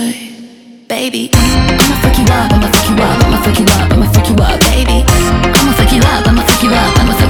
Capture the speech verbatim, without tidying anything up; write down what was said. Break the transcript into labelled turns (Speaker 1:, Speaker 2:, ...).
Speaker 1: say, baby, I'ma freak you up, I'ma freak you up, I'ma freak you up, I'ma freak you up, baby, I'ma freak you up, I'ma freak you up, I'ma